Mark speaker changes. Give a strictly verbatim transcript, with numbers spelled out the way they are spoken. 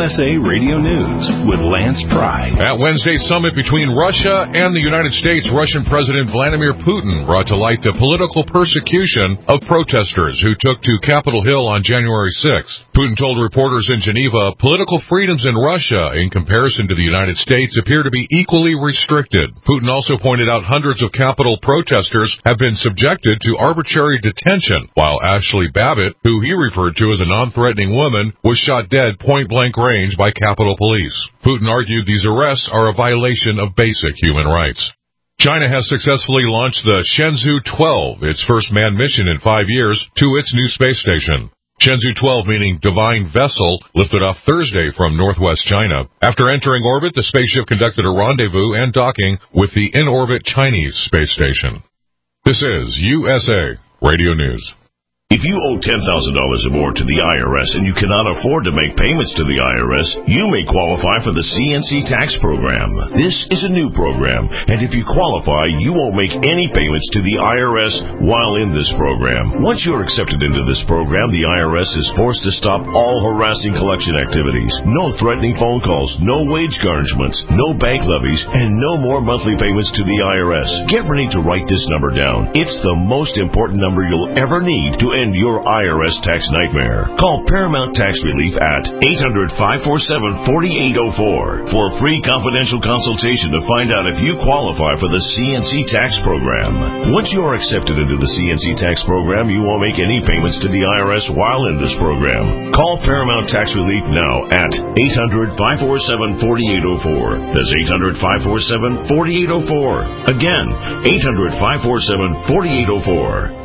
Speaker 1: S A Radio News with Lance Pry.
Speaker 2: At Wednesday's summit between Russia and the United States, Russian President Vladimir Putin brought to light the political persecution of protesters who took to Capitol Hill on January sixth. Putin told reporters in Geneva, political freedoms in Russia, in comparison to the United States, appear to be equally restricted. Putin also pointed out hundreds of Capitol protesters have been subjected to arbitrary detention, while Ashley Babbitt, who he referred to as a non-threatening woman, was shot dead point-blank range by Capitol Police. Putin argued these arrests are a violation of basic human rights. China has successfully launched the Shenzhou twelve, its first manned mission in five years, to its new space station. Shenzhou twelve, meaning divine vessel, lifted off Thursday from northwest China. After entering orbit, the spaceship conducted a rendezvous and docking with the in-orbit Chinese space station. This is U S A Radio News.
Speaker 3: If you owe ten thousand dollars or more to the I R S and you cannot afford to make payments to the I R S, you may qualify for the C N C tax program. This is a new program, and if you qualify, you won't make any payments to the I R S while in this program. Once you're accepted into this program, the I R S is forced to stop all harassing collection activities. No threatening phone calls, no wage garnishments, no bank levies, and no more monthly payments to the I R S. Get ready to write this number down. It's the most important number you'll ever need to end your I R S tax nightmare. Call Paramount Tax Relief at eight hundred, five four seven, four eight zero four for a free confidential consultation to find out if you qualify for the C N C tax program. Once you are accepted into the C N C tax program, you won't make any payments to the I R S while in this program. Call Paramount Tax Relief now at eight hundred, five four seven, four eight zero four. That's eight hundred, five four seven, four eight zero four. Again, eight hundred, five four seven, four eight zero four.